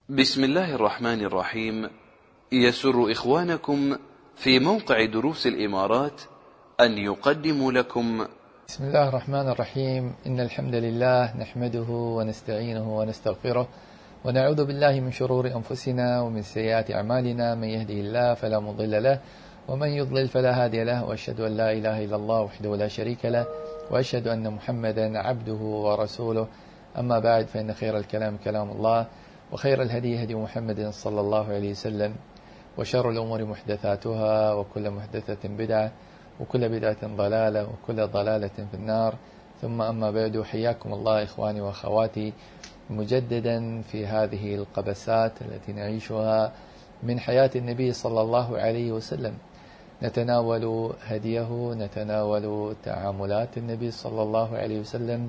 بسم الله الرحمن الرحيم. يسر إخوانكم في موقع دروس الإمارات أن يقدموا لكم بسم الله الرحمن الرحيم. إن الحمد لله نحمده ونستعينه ونستغفره ونعوذ بالله من شرور أنفسنا ومن سيئات أعمالنا. من يهده الله فلا مضل له ومن يضلل فلا هادي له، وأشهد أن لا إله إلا الله وحده لا شريك له، وأشهد أن محمدا عبده ورسوله. أما بعد، فإن خير الكلام كلام الله، وخير الهدي هدي محمد صلى الله عليه وسلم، وشر الأمور محدثاتها، وكل محدثة بدعة، وكل بدعة ضلالة، وكل ضلالة في النار. ثم أما بعد، حياكم الله إخواني وأخواتي مجددا في هذه القبسات التي نعيشها من حياة النبي صلى الله عليه وسلم. نتناول هديه، نتناول تعاملات النبي صلى الله عليه وسلم،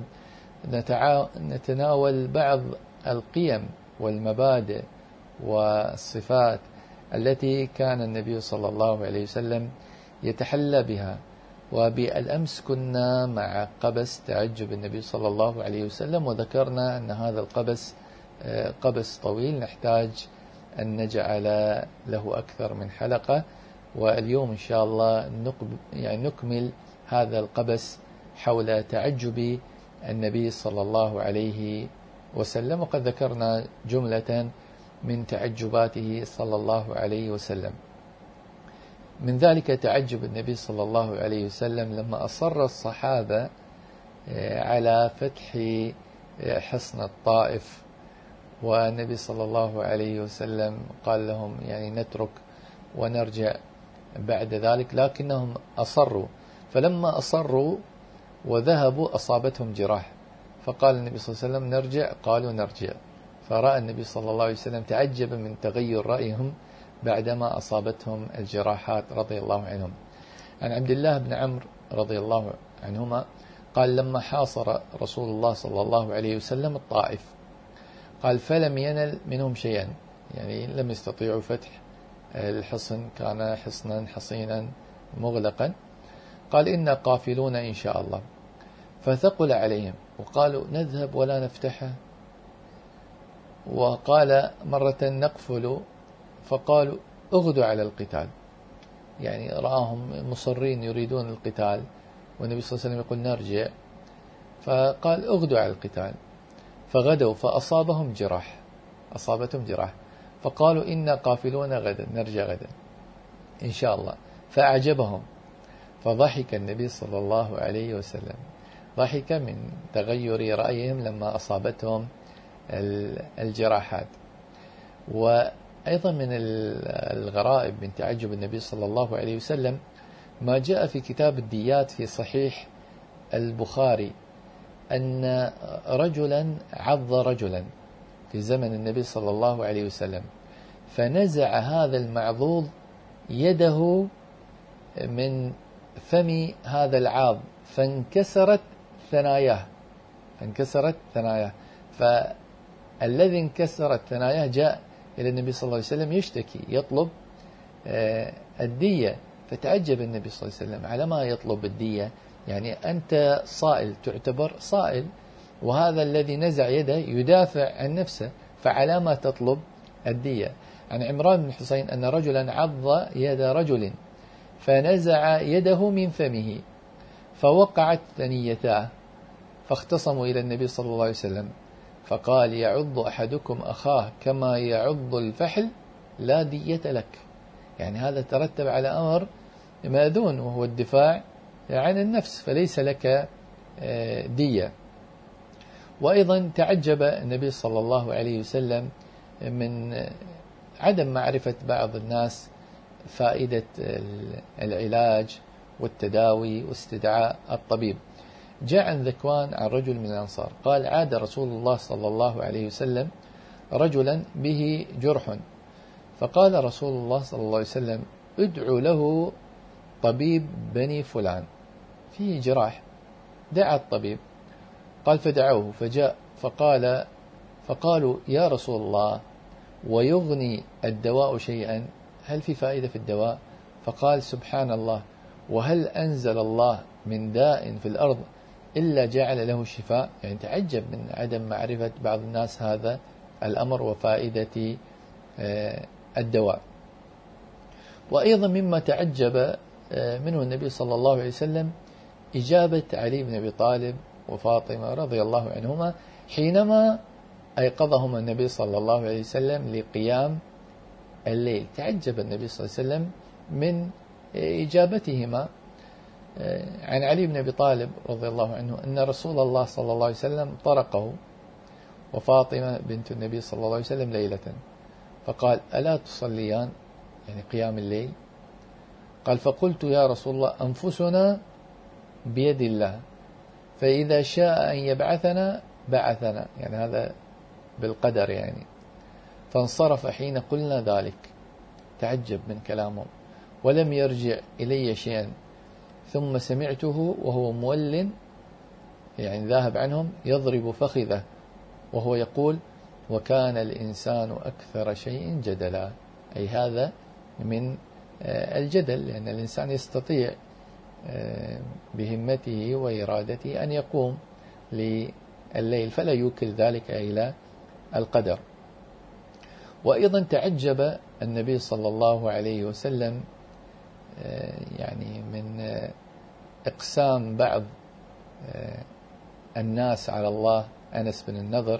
نتناول بعض القيم والمبادئ والصفات التي كان النبي صلى الله عليه وسلم يتحلى بها. وبالأمس كنا مع قبس تعجب النبي صلى الله عليه وسلم، وذكرنا أن هذا القبس قبس طويل نحتاج أن نجعل له أكثر من حلقة. واليوم إن شاء الله نكمل هذا القبس حول تعجب النبي صلى الله عليه وسلم. وقد ذكرنا جملة من تعجباته صلى الله عليه وسلم. من ذلك تعجب النبي صلى الله عليه وسلم لما أصر الصحابة على فتح حصن الطائف، والنبي صلى الله عليه وسلم قال لهم نترك ونرجع بعد ذلك، لكنهم أصروا. فلما أصروا وذهبوا أصابتهم جراح، فقال النبي صلى الله عليه وسلم نرجع، قالوا نرجع. فرأى النبي صلى الله عليه وسلم تعجب من تغير رأيهم بعدما أصابتهم الجراحات رضي الله عنهم. عن عبد الله بن عمرو رضي الله عنهما قال لما حاصر رسول الله صلى الله عليه وسلم الطائف، قال فلم ينل منهم شيئا، لم يستطيعوا فتح الحصن، كان حصنا حصينا مغلقا. قال إنا قافلون إن شاء الله. فثقل عليهم وقالوا نذهب ولا نفتحه، وقال مرة نقفل، فقالوا اغدوا على القتال. رآهم مصرين يريدون القتال، والنبي صلى الله عليه وسلم يقول نرجع، فقال اغدوا على القتال. فغدوا فأصابتهم جراح، فقالوا إنا قافلون غدا، نرجع غدا إن شاء الله. فأعجبهم، فضحك النبي صلى الله عليه وسلم، ضحك من تغير رأيهم لما أصابتهم الجراحات. وأيضا من الغرائب من تعجب النبي صلى الله عليه وسلم ما جاء في كتاب الديات في صحيح البخاري أن رجلا عض رجلا في زمن النبي صلى الله عليه وسلم، فنزع هذا المعضوض يده من فم هذا العاض فانكسرت ثناياه. فالذي انكسرت ثناياه جاء إلى النبي صلى الله عليه وسلم يشتكي، يطلب الدية. فتعجب النبي صلى الله عليه وسلم على ما يطلب الدية، أنت صائل، تعتبر صائل، وهذا الذي نزع يده يدافع عن نفسه، فعلى ما تطلب الدية. عن عمران بن حسين أن رجلا عض يد رجل فنزع يده من فمه فوقعت ثنيتاه، فاختصموا إلى النبي صلى الله عليه وسلم، فقال يعض أحدكم أخاه كما يعض الفحل لا دية لك. هذا ترتب على أمر مأذون، وهو الدفاع عن النفس، فليس لك دية. وأيضا تعجب النبي صلى الله عليه وسلم من عدم معرفة بعض الناس فائدة العلاج والتداوي واستدعاء الطبيب. جاء عن ذكوان عن رجل من الأنصار قال عاد رسول الله صلى الله عليه وسلم رجلا به جرح، فقال رسول الله صلى الله عليه وسلم ادعوا له طبيب بني فلان، فيه جراح. دعا الطبيب، قال فدعوه، فجاء فقالوا يا رسول الله ويغني الدواء شيئا؟ هل في فائدة في الدواء؟ فقال سبحان الله، وهل أنزل الله من داء في الأرض إلا جعل له شفاء؟ تعجب من عدم معرفة بعض الناس هذا الأمر وفائدة الدواء. وأيضا مما تعجب منه النبي صلى الله عليه وسلم إجابة علي بن أبي طالب وفاطمة رضي الله عنهما حينما أيقظهما النبي صلى الله عليه وسلم لقيام الليل. تعجب النبي صلى الله عليه وسلم من إجابتهما. عن علي بن أبي طالب رضي الله عنه أن رسول الله صلى الله عليه وسلم طرقه وفاطمة بنت النبي صلى الله عليه وسلم ليلة فقال: ألا تصليان؟ يعني قيام الليل. قال: فقلت يا رسول الله أنفسنا بيد الله، فإذا شاء أن يبعثنا بعثنا، يعني هذا بالقدر يعني. فانصرف حين قلنا ذلك. تعجب من كلامهم ولم يرجع إلي شيئا. ثم سمعته وهو مول، يعني ذاهب عنهم، يضرب فخذه وهو يقول: وكان الإنسان أكثر شيء جدلا. أي هذا من الجدل، لأن الإنسان يستطيع بهمته وإرادته أن يقوم لليل، فلا يوكل ذلك إلى القدر. وأيضا تعجب النبي صلى الله عليه وسلم يعني من إقسام بعض الناس على الله، أنس بن النضر،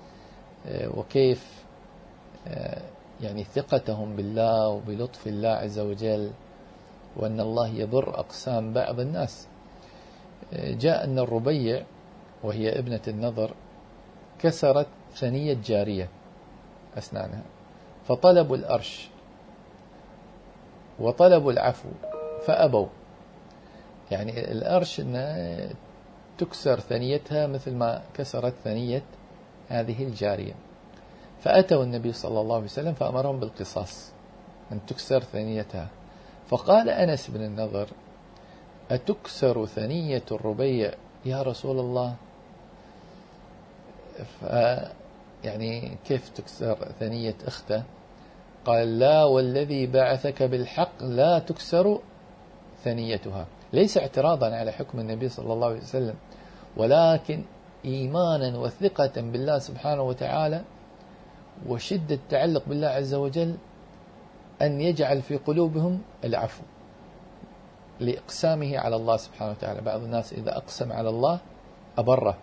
وكيف يعني ثقتهم بالله وبلطف الله عز وجل، وأن الله يبر أقسام بعض الناس. جاء أن الربيع وهي ابنة النضر كسرت ثنية جارية أسنانها، فطلبوا الأرش وطلبوا العفو فأبوا. يعني الأرش أن تكسر ثنيتها مثل ما كسرت ثنية هذه الجارية. فأتوا النبي صلى الله عليه وسلم فأمرهم بالقصاص، أن تكسر ثنيتها. فقال أنس بن النضر: أتكسر ثنية الربيع يا رسول الله؟ يعني كيف تكسر ثنية أخته؟ قال: لا والذي بعثك بالحق لا تكسر ثنيتها. ليس اعتراضا على حكم النبي صلى الله عليه وسلم، ولكن إيمانا وثقة بالله سبحانه وتعالى وشدة التعلق بالله عز وجل، أن يجعل في قلوبهم العفو لإقسامه على الله سبحانه وتعالى. بعض الناس إذا أقسم على الله أبره.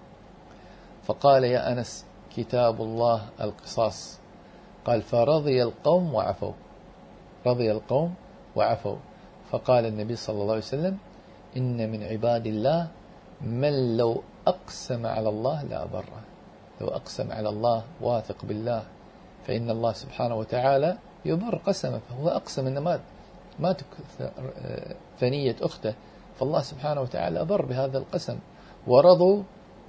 فقال: يا أنس كتاب الله القصاص. قال: فرضي القوم وعفوا. رضي القوم وعفوا. فقال النبي صلى الله عليه وسلم: إن من عباد الله من لو أقسم على الله لأبره. لو أقسم على الله واثق بالله فإن الله سبحانه وتعالى يبر قسمه. فهو أقسم أن ما تكسر ثنية أخته، فالله سبحانه وتعالى أبر بهذا القسم ورضوا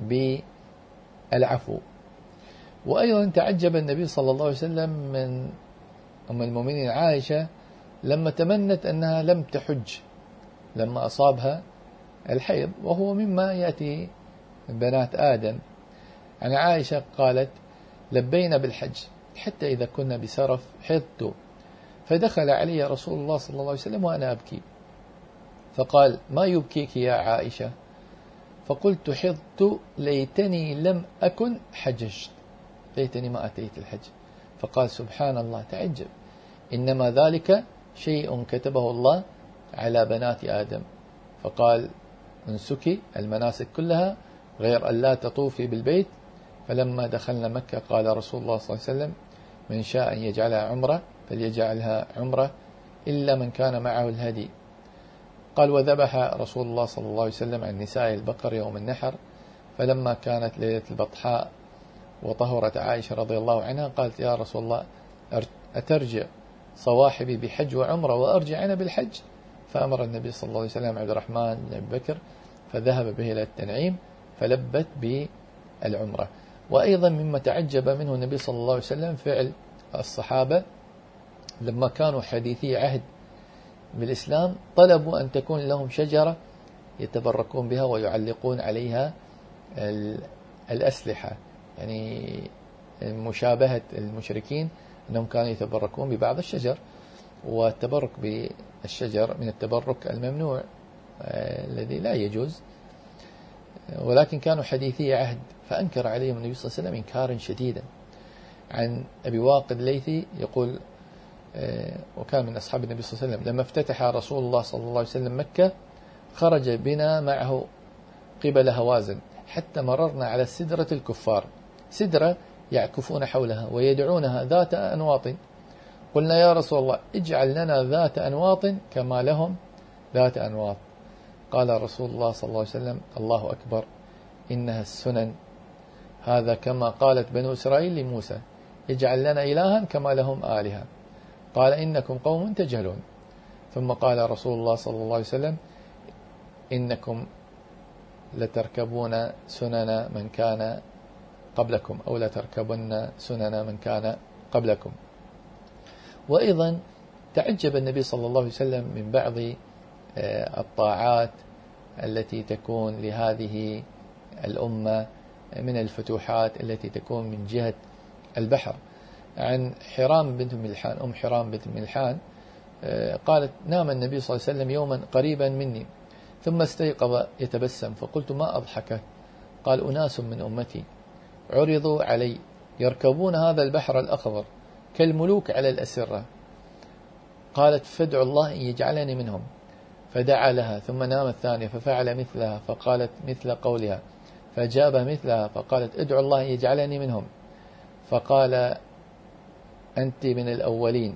بالعفو. وأيضا تعجب النبي صلى الله عليه وسلم من أم المؤمنين عائشة لما تمنت أنها لم تحج لما أصابها الحيض، وهو مما يأتي بنات آدم. عن عائشة قالت: لبينا بالحج حتى إذا كنا بسرف حضت، فدخل علي رسول الله صلى الله عليه وسلم وأنا أبكي، فقال: ما يبكيك يا عائشة؟ فقلت: حضت ليتني لم أكن حججت، ليتني ما أتيت الحج. فقال: سبحان الله، تعجب، إنما ذلك شيء كتبه الله على بنات آدم. فقال: انسكي المناسك كلها غير أن لا تطوفي بالبيت. فلما دخلنا مكة قال رسول الله صلى الله عليه وسلم: من شاء أن يجعلها عمرة فليجعلها عمرة إلا من كان معه الهدي. قال: وذبح رسول الله صلى الله عليه وسلم عن نساء البقر يوم النحر. فلما كانت ليلة البطحاء وطهرت عائشة رضي الله عنها قالت: يا رسول الله أترجع صواحبي بحج وعمرة وأرجع أنا بالحج؟ فأمر النبي صلى الله عليه وسلم عبد الرحمن بن أبي بكر فذهب به إلى التنعيم فلبت بالعمرة. وأيضا مما تعجب منه النبي صلى الله عليه وسلم فعل الصحابة لما كانوا حديثي عهد بالإسلام، طلبوا أن تكون لهم شجرة يتبركون بها ويعلقون عليها الأسلحة، يعني مشابهة المشركين أنهم كانوا يتبركون ببعض الشجر، والتبرك بالشجر من التبرك الممنوع الذي لا يجوز، ولكن كانوا حديثي عهد، فأنكر عليهم النبي صلى الله عليه وسلم إنكارا شديدا. عن أبي واقد الليثي يقول وكان من أصحاب النبي صلى الله عليه وسلم: لما افتتح رسول الله صلى الله عليه وسلم مكة خرج بنا معه قبل هوازن حتى مررنا على سدرة الكفار، سدرة يعكفون حولها ويدعونها ذات أنواط. قلنا: يا رسول الله اجعل لنا ذات أنواط كما لهم ذات أنواط. قال رسول الله صلى الله عليه وسلم: الله أكبر، إنها السنن، هذا كما قالت بنو إسرائيل لموسى: اجعل لنا إلها كما لهم آلهة. قال: إنكم قوم تجهلون. ثم قال رسول الله صلى الله عليه وسلم: إنكم لتركبون سنن من كان قبلكم، أو لتركبن سنن من كان قبلكم. وأيضا تعجب النبي صلى الله عليه وسلم من بعض الطاعات التي تكون لهذه الأمة من الفتوحات التي تكون من جهة البحر. عن حرام بنت ملحان، أم حرام بنت ملحان، قالت: نام النبي صلى الله عليه وسلم يوما قريبا مني ثم استيقظ يتبسم، فقلت: ما أضحك؟ قال: أناس من أمتي عرضوا علي يركبون هذا البحر الأخضر كالملوك على الأسرة. قالت: فادعوا الله أن يجعلني منهم. فدعا لها ثم نام الثانية ففعل مثلها، فقالت مثل قولها، فجاب مثلها فقالت: ادعوا الله أن يجعلني منهم. فقال: أنت من الأولين.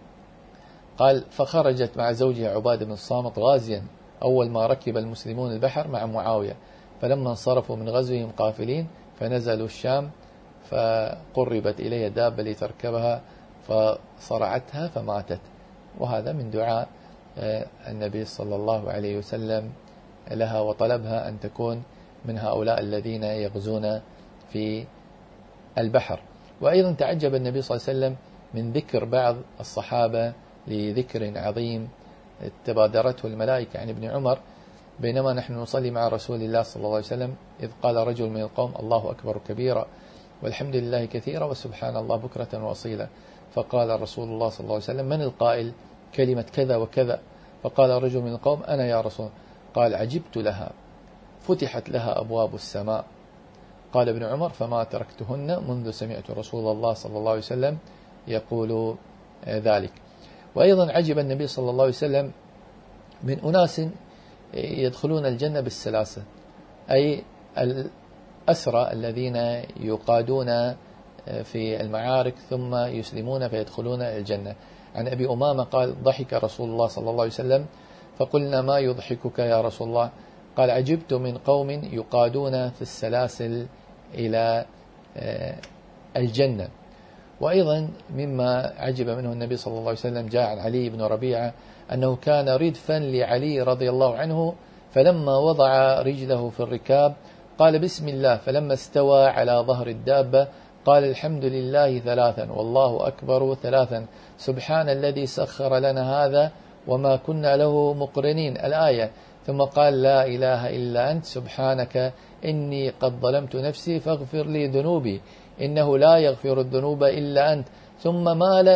قال: فخرجت مع زوجها عبادة بن الصامت غازيا أول ما ركب المسلمون البحر مع معاوية، فلما انصرفوا من غزوهم قافلين فنزلوا الشام، فقربت إليها دابة لتركبها فصرعتها فماتت. وهذا من دعاء النبي صلى الله عليه وسلم لها، وطلبها أن تكون من هؤلاء الذين يغزون في البحر. وأيضا تعجب النبي صلى الله عليه وسلم من ذكر بعض الصحابة لذكر عظيم تبادرته الملائكة عن ابن عمر بينما نحن نصلي مع رسول الله صلى الله عليه وسلم، إذ قال رجل من القوم: الله أكبر كبيرا والحمد لله كثيرا وسبحان الله بكرة وأصيلا. فقال رسول الله صلى الله عليه وسلم: من القائل كلمة كذا وكذا؟ فقال رجل من القوم: أنا يا رسول. قال: عجبت لها، فتحت لها أبواب السماء. قال ابن عمر: فما تركتهن منذ سمعت رسول الله صلى الله عليه وسلم يقول ذلك. وأيضا عجب النبي صلى الله عليه وسلم من أناس يدخلون الجنة بالسلاسة، أي الأسرى الذين يقادون في المعارك ثم يسلمون فيدخلون الجنة. عن أبي أمامة قال: ضحك رسول الله صلى الله عليه وسلم فقلنا: ما يضحكك يا رسول الله؟ قال: عجبت من قوم يقادون في السلاسل إلى الجنة. وأيضا مما عجب منه النبي صلى الله عليه وسلم جاء عن علي بن ربيعة أنه كان ردفا لعلي رضي الله عنه، فلما وضع رجله في الركاب قال: بسم الله، فلما استوى على ظهر الدابة قال: الحمد لله ثلاثا والله أكبر ثلاثا، سبحان الذي سخر لنا هذا وما كنا له مقرنين، الآية. ثم قال: لا إله إلا أنت سبحانك إني قد ظلمت نفسي فاغفر لي ذنوبي إنه لا يغفر الذنوب إلا أنت. ثم مال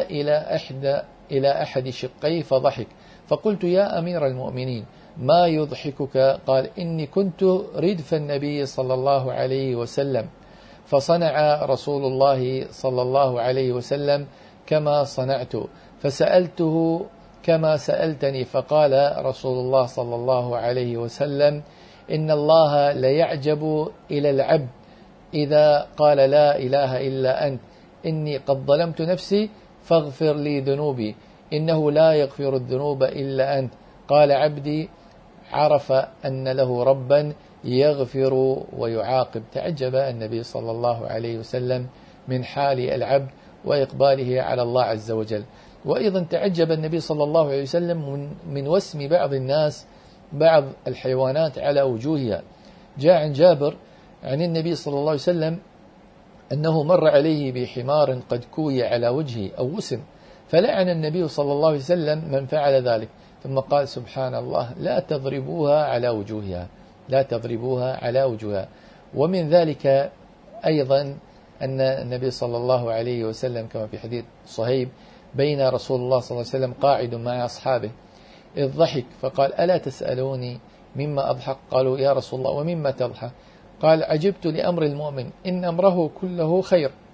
إلى أحد شقيه فضحك، فقلت: يا أمير المؤمنين ما يضحكك؟ قال: إني كنت ردف النبي صلى الله عليه وسلم، فصنع رسول الله صلى الله عليه وسلم كما صنعت، فسألته كما سألتني، فقال رسول الله صلى الله عليه وسلم: إن الله ليعجب إلى العبد إذا قال لا إله إلا أنت إني قد ظلمت نفسي فاغفر لي ذنوبي إنه لا يغفر الذنوب إلا أنت. قال: عبدي عرف أن له ربا يغفر ويعاقب. تعجب النبي صلى الله عليه وسلم من حال العبد وإقباله على الله عز وجل. وأيضا تعجب النبي صلى الله عليه وسلم من وسم بعض الناس بعض الحيوانات على وجوهها. جاء عن جابر عن النبي صلى الله عليه وسلم أنه مر عليه بحمار قد كوي على وجهه أو وسم، فلعن النبي صلى الله عليه وسلم من فعل ذلك، ثم قال: سبحان الله، لا تضربوها على وجوهها، لا تضربوها على وجوهها. ومن ذلك أيضا أن النبي صلى الله عليه وسلم كما في حديث صهيب بين رسول الله صلى الله عليه وسلم قاعد مع أصحابه إذ ضحك فقال: ألا تسألوني مما أضحك؟ قالوا: يا رسول الله ومما تضحك؟ قال: عجبت لأمر المؤمن إن أمره كله خير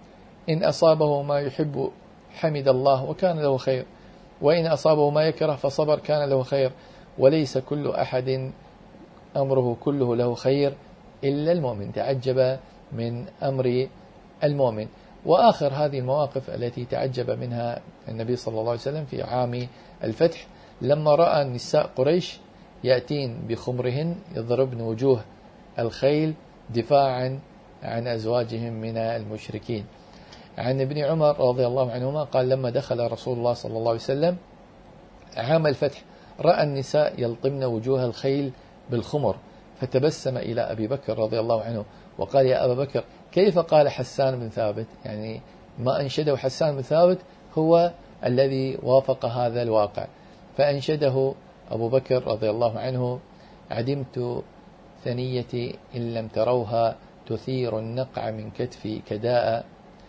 إن أصابه ما يحب حمد الله وكان له خير، وإن أصابه ما يكره فصبر كان له خير، وليس كل أحد أمره كله له خير إلا المؤمن. تعجب من أمر المؤمن. وآخر هذه المواقف التي تعجب منها النبي صلى الله عليه وسلم في عام الفتح، لما رأى نساء قريش يأتين بخمرهن يضربن وجوه الخيل دفاعا عن أزواجهم من المشركين. عن ابن عمر رضي الله عنهما قال لما دخل رسول الله صلى الله عليه وسلم عام الفتح رأى النساء يلطمن وجوه الخيل بالخمر، فتبسم إلى أبي بكر رضي الله عنه وقال يا أبا بكر كيف قال حسان بن ثابت؟ يعني ما أنشده حسان بن ثابت هو الذي وافق هذا الواقع. فأنشده أبو بكر رضي الله عنه عدمت ثنيتي إن لم تروها تثير النقع من كتفي كداء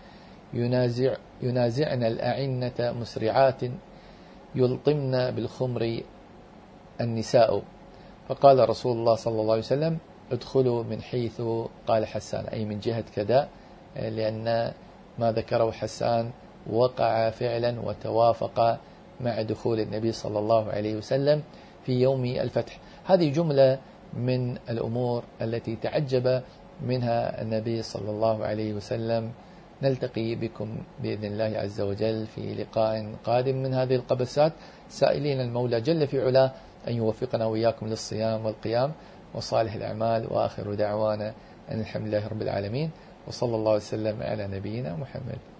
ينازعن الأعنة مسرعات يلطمن بالخمر النساء. فقال رسول الله صلى الله عليه وسلم ادخلوا من حيث قال حسان، أي من جهة كداء، لأن ما ذكره حسان وقع فعلا وتوافق مع دخول النبي صلى الله عليه وسلم في يوم الفتح. هذه جملة من الأمور التي تعجب منها النبي صلى الله عليه وسلم. نلتقي بكم بإذن الله عز وجل في لقاء قادم من هذه القبسات، سائلين المولى جل في علاه أن يوفقنا وإياكم للصيام والقيام وصالح الأعمال. وآخر دعوانا أن الحمد لله رب العالمين، وصلى الله وسلم على نبينا محمد.